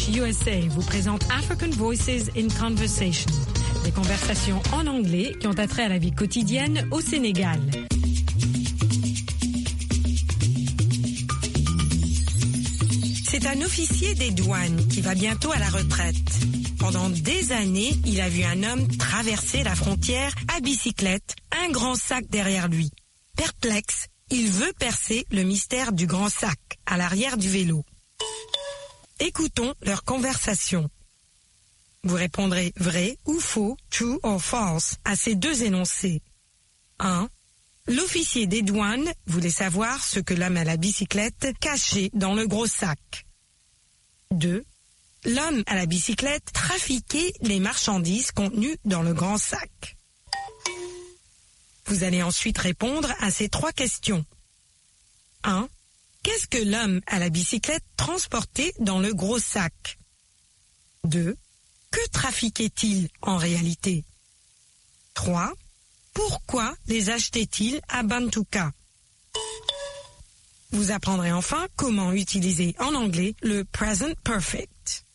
English USA vous présente African Voices in Conversation. Des conversations en anglais qui ont attrait à la vie quotidienne au Sénégal. C'est un officier des douanes qui va bientôt à la retraite. Pendant des années, il a vu un homme traverser la frontière à bicyclette, un grand sac derrière lui. Perplexe, il veut percer le mystère du grand sac à l'arrière du vélo. Écoutons leur conversation. Vous répondrez vrai ou faux, true or false, à ces deux énoncés. 1. L'officier des douanes voulait savoir ce que l'homme à la bicyclette cachait dans le gros sac. 2. L'homme à la bicyclette trafiquait les marchandises contenues dans le grand sac. Vous allez ensuite répondre à ces trois questions. 1. Qu'est-ce que l'homme à la bicyclette transportait dans le gros sac? 2. Que trafiquait-il en réalité? 3. Pourquoi les achetait-il à Bantuka? Vous apprendrez enfin comment utiliser en anglais le present perfect.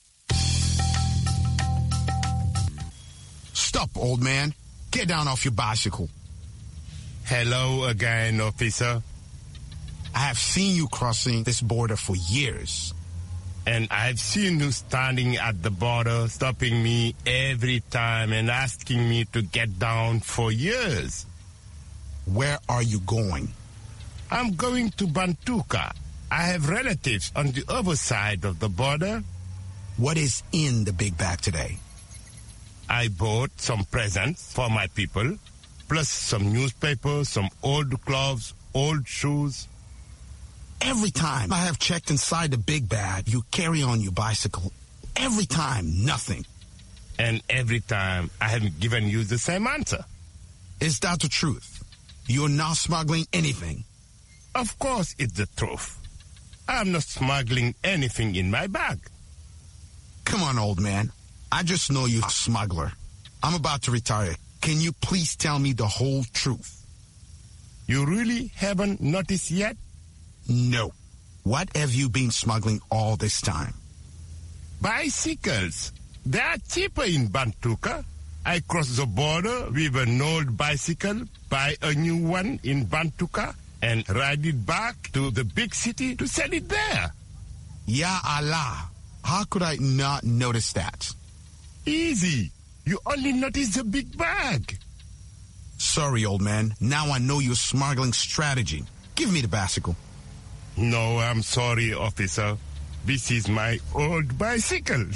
Stop, old man. Get down off your bicycle. Hello again, officer. I have seen you crossing this border for years. And I've seen you standing at the border, stopping me every time and asking me to get down for years. Where are you going? I'm going to Bantuka. I have relatives on the other side of the border. What is in the big bag today? I bought some presents for my people, plus some newspapers, some old clothes, old shoes. Every time I have checked inside the big bag, you carry on your bicycle. Every time, nothing. And every time, I have given you the same answer. Is that the truth? You're not smuggling anything? Of course it's the truth. I'm not smuggling anything in my bag. Come on, old man. I just know you're a smuggler. I'm about to retire. Can you please tell me the whole truth? You really haven't noticed yet? No. What have you been smuggling all this time? Bicycles. They are cheaper in Bantuka. I cross the border with an old bicycle, buy a new one in Bantuka, and ride it back to the big city to sell it there. Ya Allah. How could I not notice that? Easy. You only notice the big bag. Sorry, old man. Now I know your smuggling strategy. Give me the bicycle. No, I'm sorry, officer. This is my old bicycle.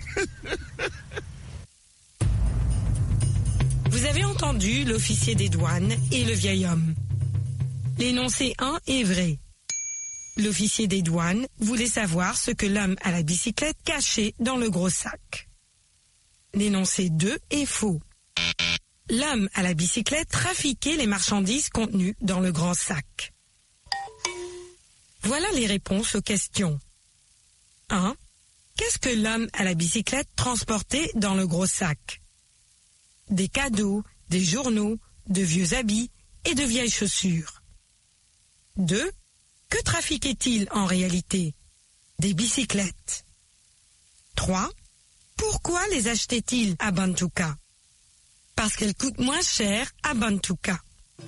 Vous avez entendu l'officier des douanes et le vieil homme. L'énoncé 1 est vrai. L'officier des douanes voulait savoir ce que l'homme à la bicyclette cachait dans le gros sac. L'énoncé 2 est faux. L'homme à la bicyclette trafiquait les marchandises contenues dans le grand sac. Voilà les réponses aux questions. 1. Qu'est-ce que l'homme à la bicyclette transportait dans le gros sac? Des cadeaux, des journaux, de vieux habits et de vieilles chaussures. 2. Que trafiquait-il en réalité? Des bicyclettes. 3. Pourquoi les achetait-il à Bantuka? Parce qu'elles coûtent moins cher à Bantuka.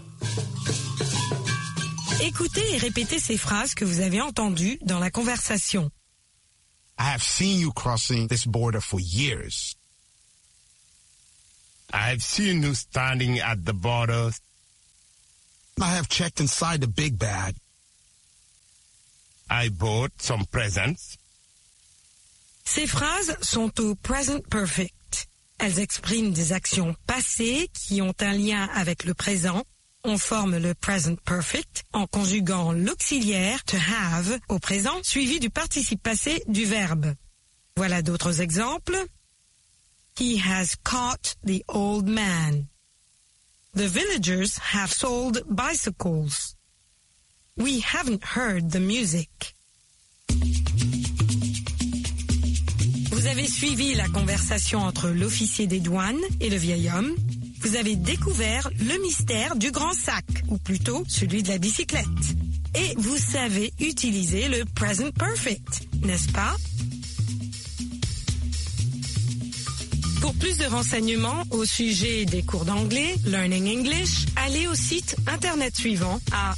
Écoutez et répétez ces phrases que vous avez entendues dans la conversation. I have seen you crossing this border for years. I've seen you standing at the border. I have checked inside the big bag. I bought some presents. Ces phrases sont au present perfect. Elles expriment des actions passées qui ont un lien avec le présent. On forme le present perfect en conjuguant l'auxiliaire to have au présent suivi du participe passé du verbe. Voilà d'autres exemples. He has caught the old man. The villagers have sold bicycles. We haven't heard the music. Vous avez suivi la conversation entre l'officier des douanes et le vieil homme. Vous avez découvert le mystère du grand sac, ou plutôt celui de la bicyclette. Et vous savez utiliser le present perfect, n'est-ce pas? Pour plus de renseignements au sujet des cours d'anglais, Learning English, allez au site internet suivant à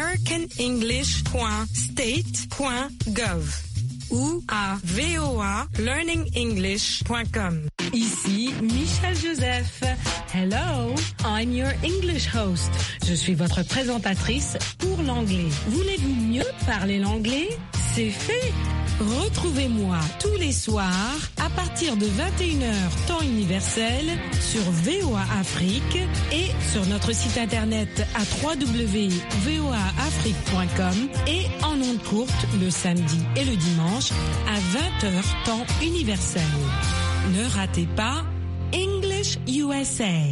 americanenglish.state.gov ou à voalearningenglish.com. Ici Michel Joseph. Hello, I'm your English host. Je suis votre présentatrice pour l'anglais. Voulez-vous mieux parler l'anglais? C'est fait. Retrouvez-moi tous les soirs à partir de 21h temps universel sur VOA Afrique et sur notre site internet à www.voaafrique.com et en ondes courtes le samedi et le dimanche à 20h temps universel. Ne ratez pas English USA.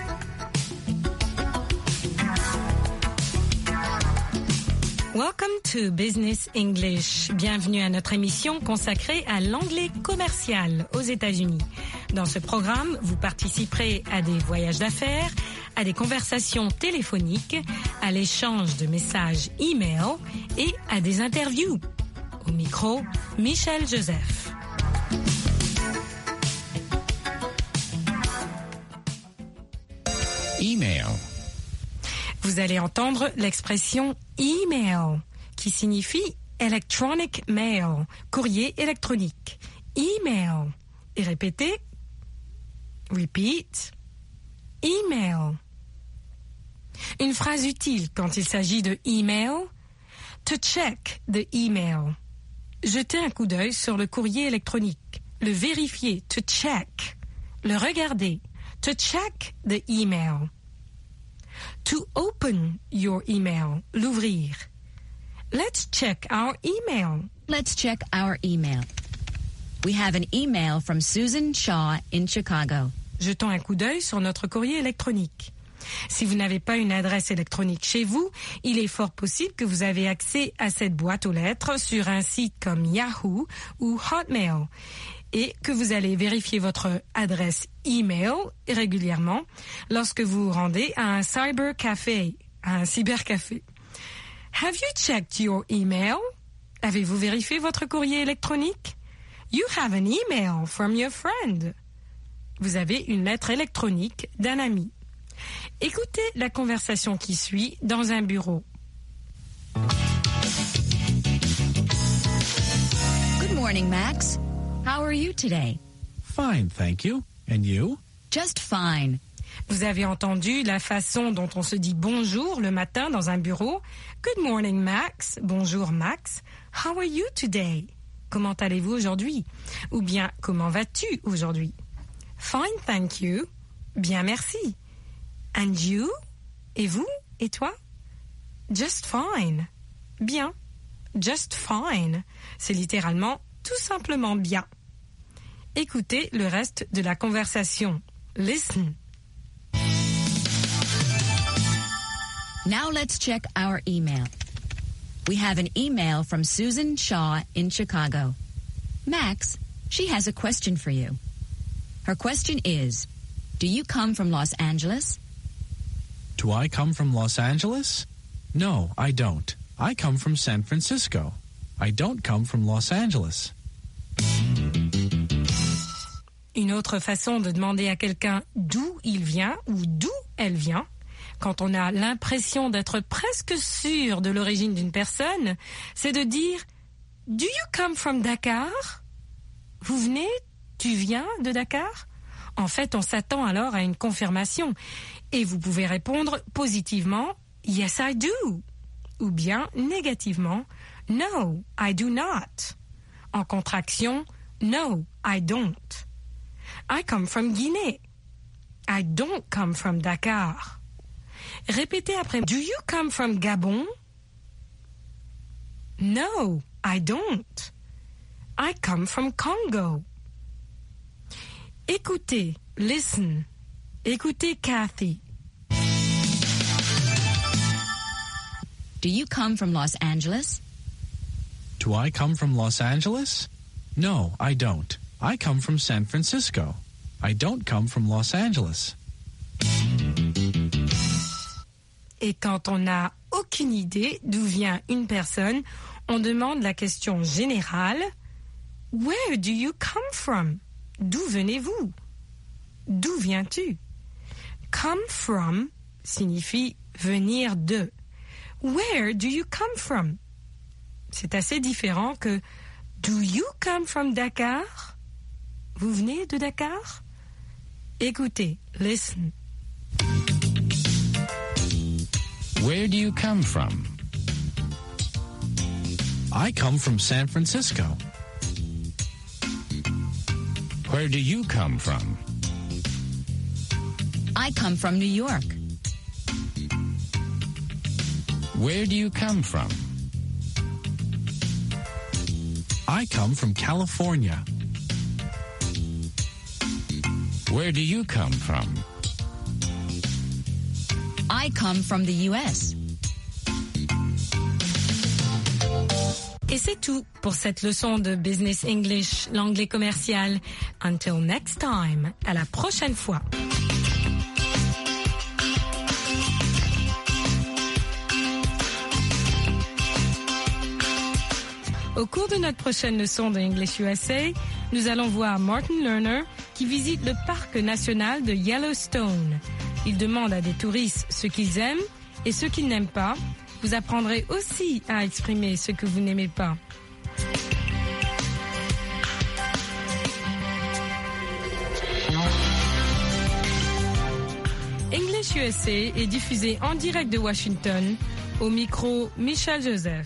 Welcome to Business English. Bienvenue à notre émission consacrée à l'anglais commercial aux États-Unis. Dans ce programme, vous participerez à des voyages d'affaires, à des conversations téléphoniques, à l'échange de messages e-mail et à des interviews. Au micro, Michel Joseph. Email. Vous allez entendre l'expression email, qui signifie electronic mail, courrier électronique. Email. Et répétez. Repeat. Email. Une phrase utile quand il s'agit de email. To check the email. Jeter un coup d'œil sur le courrier électronique. Le vérifier. To check. Le regarder. To check the email. To open your email, l'ouvrir. Let's check our email. Let's check our email. We have an email from Susan Shaw in Chicago. Jetons un coup d'œil sur notre courrier électronique. Si vous n'avez pas une adresse électronique chez vous, il est fort possible que vous avez accès à cette boîte aux lettres sur un site comme Yahoo ou Hotmail et que vous allez vérifier votre adresse email régulièrement lorsque vous vous rendez à un cybercafé, Have you checked your email? Avez-vous vérifié votre courrier électronique? You have an email from your friend. Vous avez une lettre électronique d'un ami. Écoutez la conversation qui suit dans un bureau. Good morning, Max. How are you today? Fine, thank you. And you? Just fine. Vous avez entendu la façon dont on se dit bonjour le matin dans un bureau. Good morning, Max. Bonjour, Max. How are you today? Comment allez-vous aujourd'hui? Ou bien, comment vas-tu aujourd'hui? Fine, thank you. Bien, merci. And you? Et vous? Et toi? Just fine. Bien. Just fine. C'est littéralement tout simplement bien. Écoutez le reste de la conversation. Listen. Now let's check our email. We have an email from Susan Shaw in Chicago. Max, she has a question for you. Her question is, do you come from Los Angeles? Do I come from Los Angeles? No, I don't. I come from San Francisco. I don't come from Los Angeles. Une autre façon de demander à quelqu'un d'où il vient ou d'où elle vient, quand on a l'impression d'être presque sûr de l'origine d'une personne, c'est de dire « Do you come from Dakar ?» Vous venez, tu viens de Dakar? En fait, on s'attend alors à une confirmation et vous pouvez répondre positivement « Yes, I do » ou bien négativement « No, I do not ». En contraction « No, I don't ». I come from Guinée. I don't come from Dakar. Répétez après. Do you come from Gabon? No, I don't. I come from Congo. Écoutez, listen. Écoutez Kathy. Do you come from Los Angeles? Do I come from Los Angeles? No, I don't. I come from San Francisco. I don't come from Los Angeles. Et quand on n'a aucune idée d'où vient une personne, on demande la question générale « Where do you come from ?» D'où venez-vous? d'où viens-tu? Come from signifie venir de. Where do you come from? C'est assez différent que do you come from Dakar? Vous venez de Dakar? Écoutez, listen. Where do you come from? I come from San Francisco. Where do you come from? I come from New York. Where do you come from? I come from California. Where do you come from? I come from the U.S. Et c'est tout pour cette leçon de Business English, l'anglais commercial. Until next time, à la prochaine fois. Au cours de notre prochaine leçon de English USA, nous allons voir Martin Lerner qui visite le parc national de Yellowstone. Il demande à des touristes ce qu'ils aiment et ce qu'ils n'aiment pas. Vous apprendrez aussi à exprimer ce que vous n'aimez pas. English USA est diffusé en direct de Washington, au micro Michel Joseph.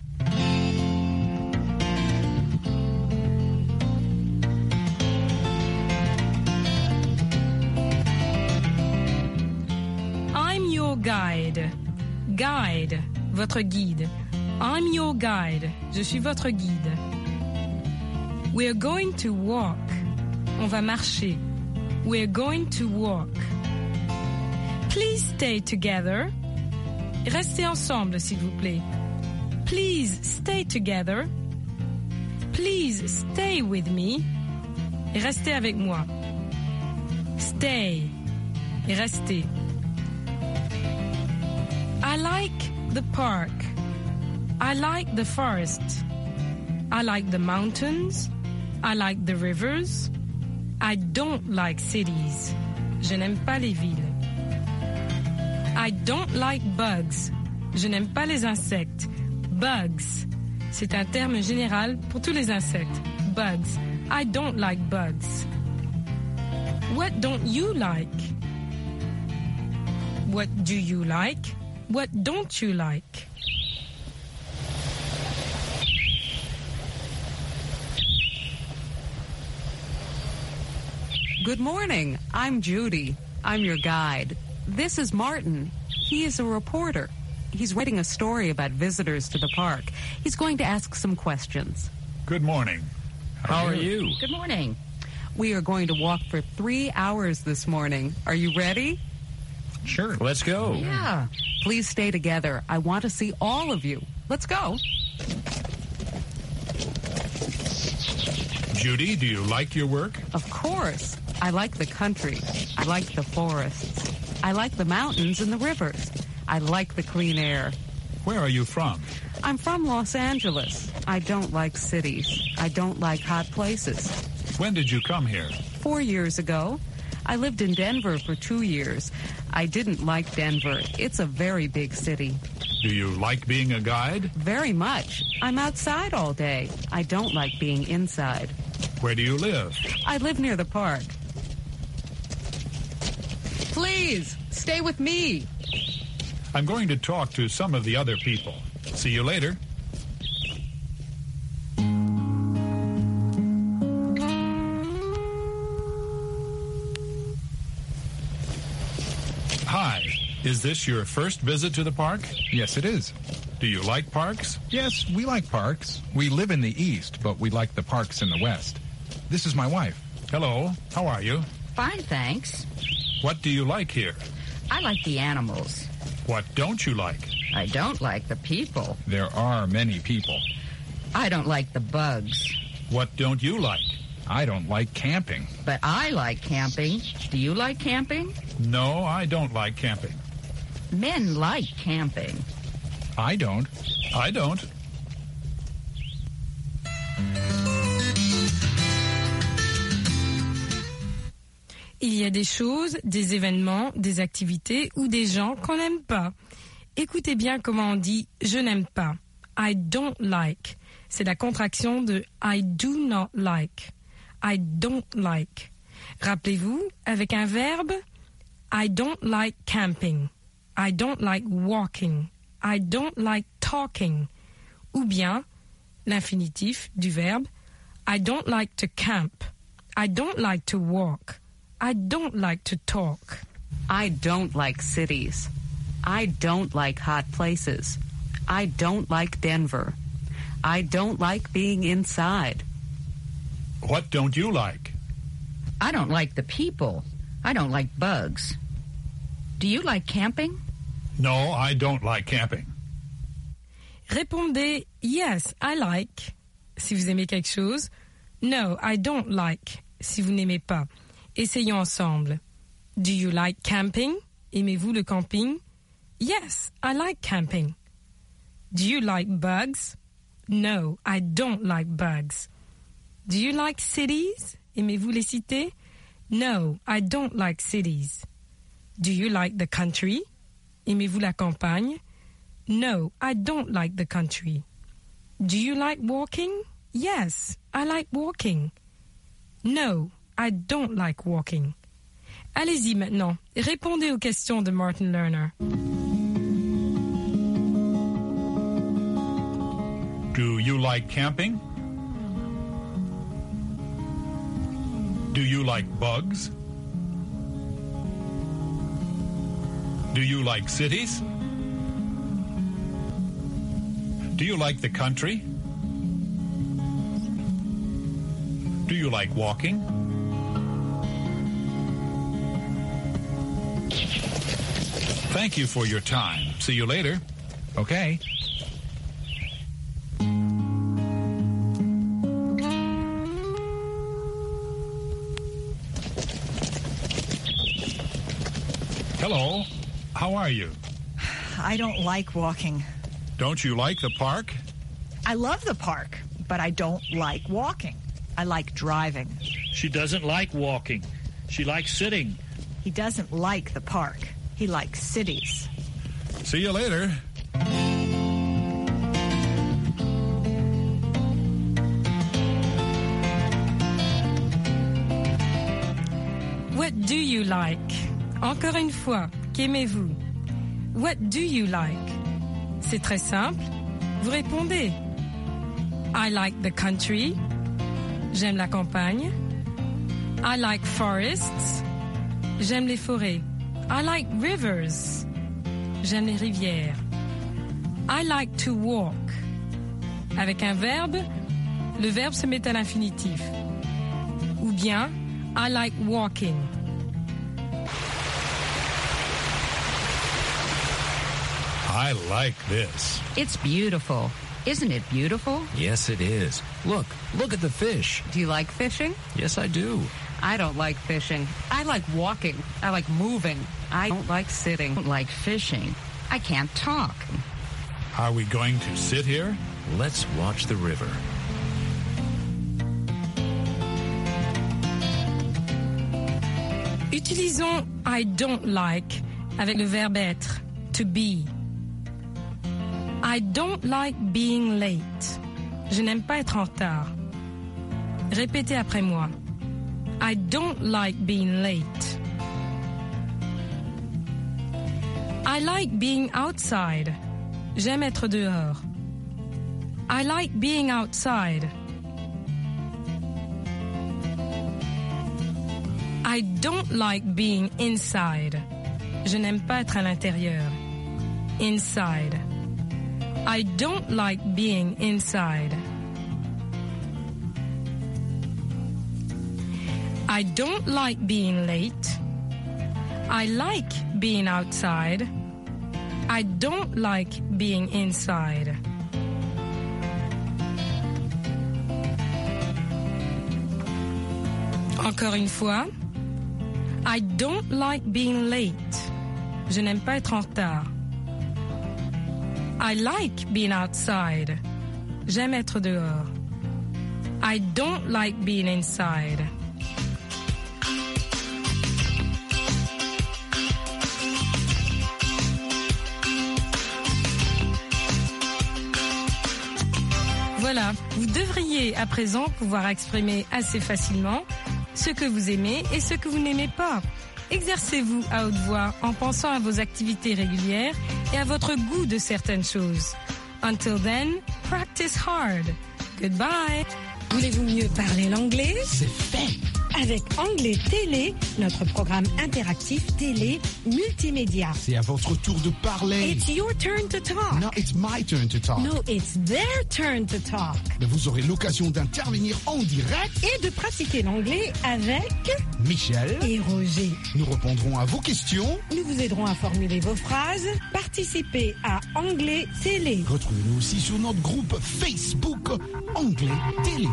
I'm your guide. Guide, votre guide. I'm your guide. Je suis votre guide. We're going to walk. On va marcher. We're going to walk. Please stay together. Restez ensemble, s'il vous plaît. Please stay together. Please stay with me. Et restez avec moi. Stay. Et restez. I like the park. I like the forest. I like the mountains. I like the rivers. I don't like cities. Je n'aime pas les villes. I don't like bugs. Je n'aime pas les insectes. Bugs. C'est un terme général pour tous les insectes. Bugs. I don't like bugs. What don't you like? What do you like? What don't you like? Good morning. I'm Judy. I'm your guide. This is Martin. He is a reporter. He's writing a story about visitors to the park. He's going to ask some questions. Good morning. How are you? Good morning. We are going to walk for 3 hours this morning. Are you ready? Sure. Let's go. Yeah. Please stay together. I want to see all of you. Let's go. Judy, do you like your work? Of course. I like the country. I like the forests. I like the mountains and the rivers. I like the clean air. Where are you from? I'm from Los Angeles. I don't like cities. I don't like hot places. When did you come here? 4 years ago. I lived in Denver for 2 years. I didn't like Denver. It's a very big city. Do you like being a guide? Very much. I'm outside all day. I don't like being inside. Where do you live? I live near the park. Please, stay with me. I'm going to talk to some of the other people. See you later. Hi. Is this your first visit to the park? Yes, it is. Do you like parks? Yes, we like parks. We live in the east, but we like the parks in the west. This is my wife. Hello. How are you? Fine, thanks. What do you like here? I like the animals. What don't you like? I don't like the people. There are many people. I don't like the bugs. What don't you like? I don't like camping. But I like camping. Do you like camping? No, I don't like camping. Men like camping. I don't. I don't. Il y a des choses, des événements, des activités ou des gens qu'on n'aime pas. Écoutez bien comment on dit « je n'aime pas ». I don't like. C'est la contraction de I do not like. I don't like. Rappelez-vous, avec un verbe, I don't like camping. I don't like walking. I don't like talking. Ou bien l'infinitif du verbe, I don't like to camp. I don't like to walk. I don't like to talk. I don't like cities. I don't like hot places. I don't like Denver. I don't like being inside. What don't you like? I don't like the people. I don't like bugs. Do you like camping? No, I don't like camping. Répondez yes, I like si vous aimez quelque chose. No, I don't like si vous n'aimez pas. Essayons ensemble. Do you like camping? Aimez-vous le camping? Yes, I like camping. Do you like bugs? No, I don't like bugs. Do you like cities? Aimez-vous les cités? No, I don't like cities. Do you like the country? Aimez-vous la campagne? No, I don't like the country. Do you like walking? Yes, I like walking. No, I don't like walking. Allez-y maintenant, répondez aux questions de Martin Lerner. Do you like camping? Do you like bugs? Do you like cities? Do you like the country? Do you like walking? Thank you for your time. See you later. Okay. Hello. How are you? I don't like walking. Don't you like the park? I love the park, but I don't like walking. I like driving. She doesn't like walking. She likes sitting. He doesn't like the park. He likes cities. See you later. What do you like? Encore une fois, qu'aimez-vous? What do you like? C'est très simple. Vous répondez. I like the country. J'aime la campagne. I like forests. J'aime les forêts. I like rivers. J'aime les rivières. I like to walk. Avec un verbe, le verbe se met à l'infinitif. Ou bien, I like walking. I like this. It's beautiful. Isn't it beautiful? Yes, it is. Look at the fish. Do you like fishing? Yes, I do. I don't like fishing. I like walking. I like moving. I don't like sitting. I don't like fishing. I can't talk. Are we going to sit here? Let's watch the river. Utilisons I don't like avec le verbe être, to be. I don't like being late. Je n'aime pas être en retard. Répétez après moi. I don't like being late. I like being outside. J'aime être dehors. I like being outside. I don't like being inside. Je n'aime pas être à l'intérieur. Inside. I don't like being inside. I don't like being late. I like being outside. I don't like being inside. Encore une fois. I don't like being late. Je n'aime pas être en retard. I like being outside. J'aime être dehors. I don't like being inside. Voilà, vous devriez à présent pouvoir exprimer assez facilement ce que vous aimez et ce que vous n'aimez pas. Exercez-vous à haute voix en pensant à vos activités régulières et à votre goût de certaines choses. Until then, practice hard. Goodbye. Voulez-vous mieux parler l'anglais? C'est fait. Avec Anglais Télé, notre programme interactif télé multimédia. C'est à votre tour de parler. It's your turn to talk. No, it's my turn to talk. No, it's their turn to talk. Mais vous aurez l'occasion d'intervenir en direct et de pratiquer l'anglais avec Michel et Roger. Nous répondrons à vos questions. Nous vous aiderons à formuler vos phrases. Participez à Anglais Télé. Retrouvez-nous aussi sur notre groupe Facebook Anglais Télé.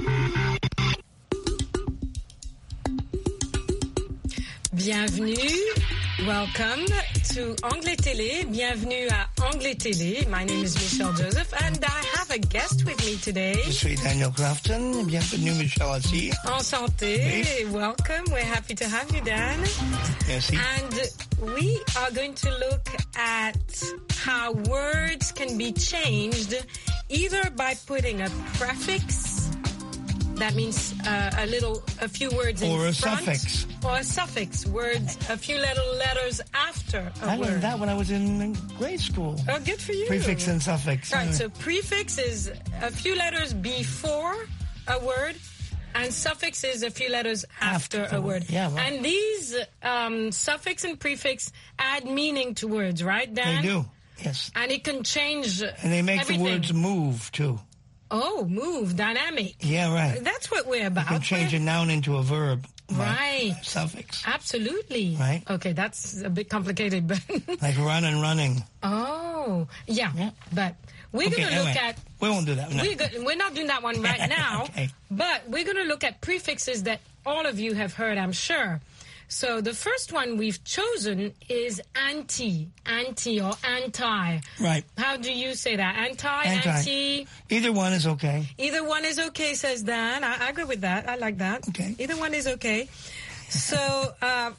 Bienvenue, welcome to Anglais Télé. Bienvenue à Anglais Télé. My name is Michelle Joseph and I have a guest with me today. Je suis Daniel Crafton. Bienvenue, Michelle aussi. Enchanté. Oui. Welcome. We're happy to have you, Dan. Merci. And we are going to look at how words can be changed either by putting a prefix. That means a few words in front. Or a suffix. Or a suffix, words, a few little letters after a word. I learned that when I was in grade school. Oh, good for you. Prefix and suffix. Right, so prefix is a few letters before a word, and suffix is a few letters after a word. Yeah, right. And these suffix and prefix add meaning to words, right, Dan? They do, yes. And it can change And they make everything. the words move, too. Oh, move, dynamic. Yeah, right. That's what we're about. You can change a noun into a verb. Right. Suffix. Absolutely. Right. Okay, that's a bit complicated, but... Like run and running. Oh, yeah. But we're going to look at... We won't do that. No. We're not doing that one right now, okay. But we're going to look at prefixes that all of you have heard, I'm sure. So the first one we've chosen is anti or anti. Right. How do you say that? Anti. Either one is okay. Either one is okay, says Dan. I agree with that. I like that. Okay. Either one is okay. So,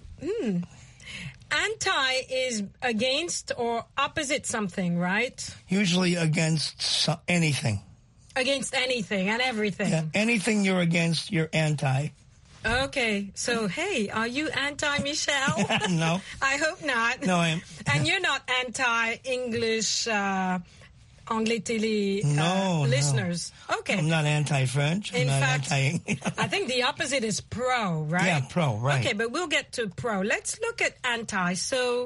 anti is against or opposite something, right? Usually against anything. Against anything and everything. Yeah, anything you're against, you're anti. Okay, so hey, are you anti-Michelle? No. I hope not. No, I am. And you're not anti-English Anglais Télé listeners? No. Okay. I'm not anti-French. In fact, anti I think the opposite is pro, right? Yeah, pro, right. Okay, but we'll get to pro. Let's look at anti. So,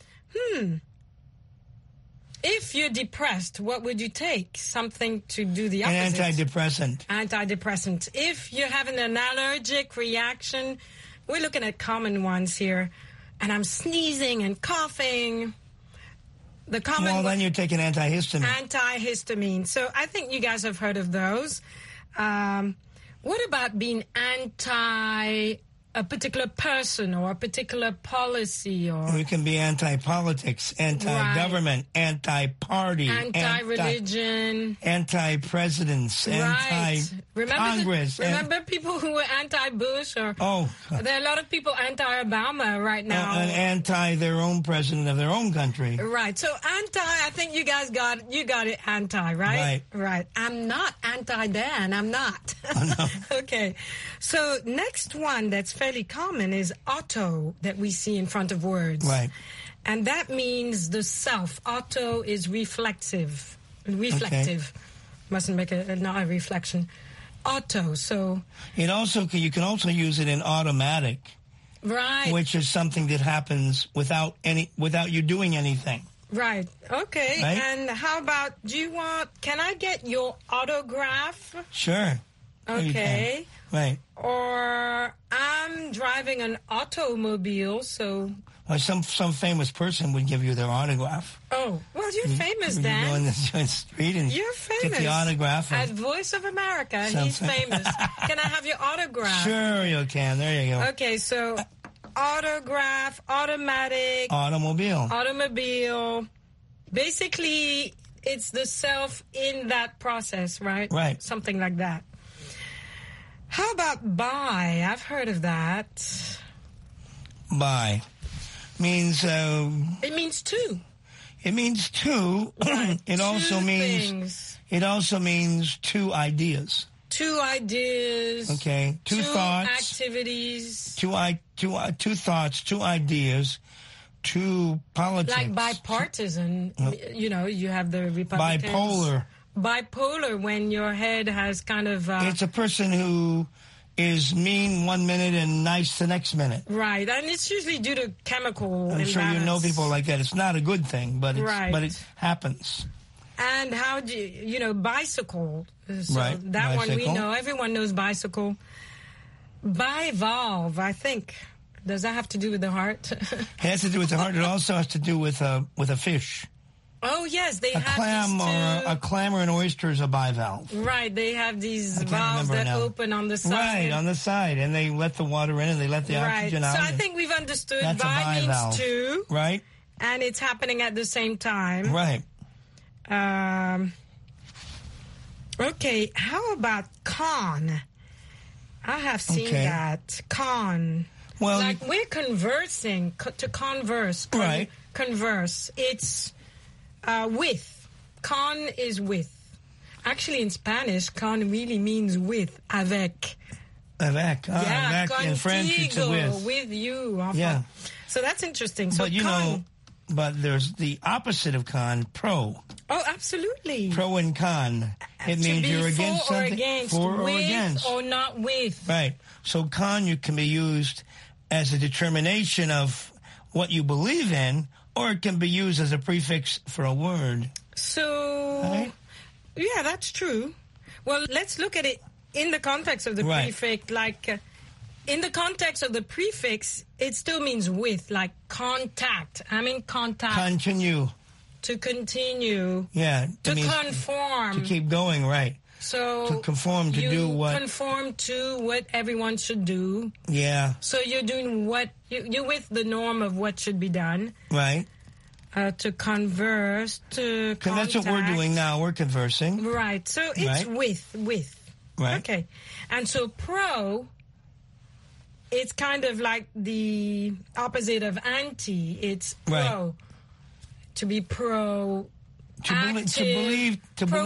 if you're depressed, what would you take? Something to do the opposite. An antidepressant. Antidepressant. If you're having an allergic reaction, we're looking at common ones here. And I'm sneezing and coughing. The common Well, then you take an antihistamine. Antihistamine. So I think you guys have heard of those. What about being anti a particular person or a particular policy? Or you can be anti-politics, anti-government, anti-party, anti-religion, anti-presidents, anti-Congress. Remember people who were anti-Bush? Or there are a lot of people anti-Obama right now. And anti their own president of their own country. Right. So anti, I think you guys got it anti, right? Right. I'm not anti-Dan. I'm not. Oh, no. Okay. So next one that's fairly common is auto that we see in front of words. Right. And that means the self. Auto is reflective. Reflective. Okay. Mustn't make not a reflection. Auto. So you can also use it in automatic. Right. Which is something that happens without you doing anything. Right. Okay. Right? And how about can I get your autograph? Sure. Okay. Right. Or I'm driving an automobile, so... Or some famous person would give you their autograph. Oh, well, you're famous, Dan. You go in the street and you're famous. Get the autograph. At Voice of America, he's famous. Can I have your autograph? Sure, you can. There you go. Okay, so autograph, automatic... Automobile. Basically, it's the self in that process, right? Right. Something like that. How about buy? I've heard of that. Buy means... it means two. It means two. It also means two ideas. Two ideas. Okay. Two thoughts. Activities. Two thoughts, two ideas, two politics. Like bipartisan. You know, you have the Republicans. Bipolar, when your head has kind of... it's a person who is mean 1 minute and nice the next minute. Right, and it's usually due to chemical I'm sure you know people like that. It's not a good thing, but it happens. And how do you know, bicycle. So right. That bicycle. One we know. Everyone knows bicycle. Bivalve, I think. Does that have to do with the heart? It has to do with the heart. It also has to do with a fish. Oh, yes, they a have clam these two. A clam or an oyster is a bivalve. Right, they have these valves that open on the side. Right, on the side, and they let the water in and they let the oxygen out. So I think we've understood that's bi means two. Right. And it's happening at the same time. Right. Okay, how about con? I have seen that. Con. Well, like we're conversing, to converse. Right. Converse. It's with. Con is with. Actually, in Spanish, con really means with. Avec. Avec. Yeah, avec. In French, it's with. With you. Yeah. So that's interesting. So but you know, but there's the opposite of con, pro. Oh, absolutely. Pro and con. It means you're against something. For or against. Or not with. Right. So con can be used as a determination of what you believe in, or it can be used as a prefix for a word. So, yeah, that's true. Well, let's look at it in the context of the prefix. Like, in the context of the prefix, it still means with, like contact. I'm in contact. Continue. To continue. Yeah. To conform. To keep going, right. So to conform to do what? Conform to what everyone should do. Yeah. So you're doing what you're with the norm of what should be done. Right. To converse, to contact. That's what we're doing now. We're conversing. Right. So it's with. Right. Okay. And so pro, it's kind of like the opposite of anti. It's pro. Right. To be pro. Proactive.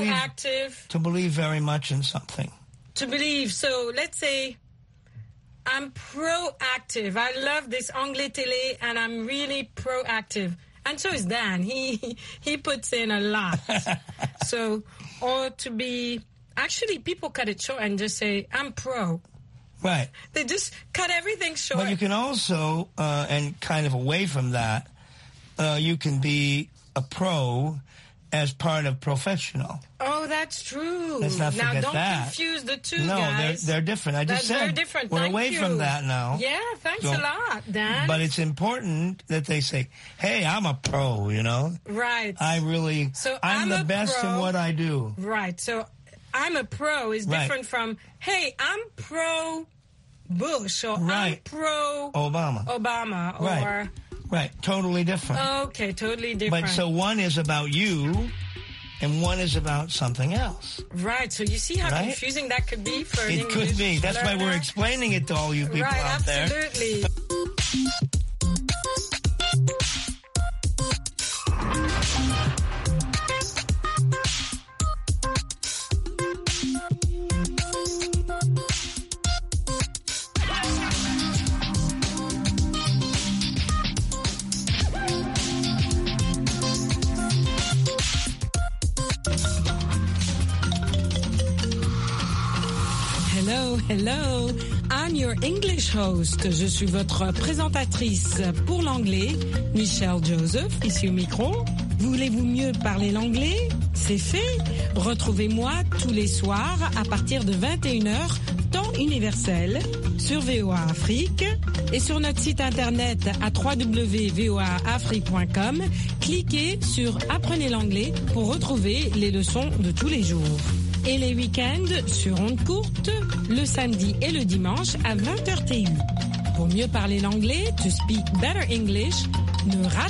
To believe very much in something. To believe. So let's say I'm proactive. I love this Anglais Télé and I'm really proactive. And so is Dan. He puts in a lot. So, or to be, actually people cut it short and just say, I'm pro. Right. They just cut everything short. But you can also, and kind of away from that, you can be a pro as part of professional. Oh, that's true. Let's not forget that. Now, don't confuse the two, guys. No, they're different. I just said they're different. We're away from that now. Yeah, thanks a lot, Dan. But it's important that they say, hey, I'm a pro, you know? Right. I'm the best in what I do. Right. So I'm a pro is different from, hey, I'm pro Bush or I'm pro Obama or... Right, totally different. Okay, totally different. But so one is about you, and one is about something else. Right, so you see how confusing that could be for an English It could be. That's why we're explaining it to all you people out there. Right, absolutely. Hello, I'm your English host. Je suis votre présentatrice pour l'anglais, Michelle Joseph, ici au micro. Voulez-vous mieux parler l'anglais? C'est fait. Retrouvez-moi tous les soirs à partir de 21h, temps universel, sur VOA Afrique et sur notre site internet à www.voaafrique.com. Cliquez sur Apprenez l'anglais pour retrouver les leçons de tous les jours. Et les week-ends sur ondes courtes, le samedi et le dimanche à 20h TU. Pour mieux parler l'anglais, to speak better English, ne ratez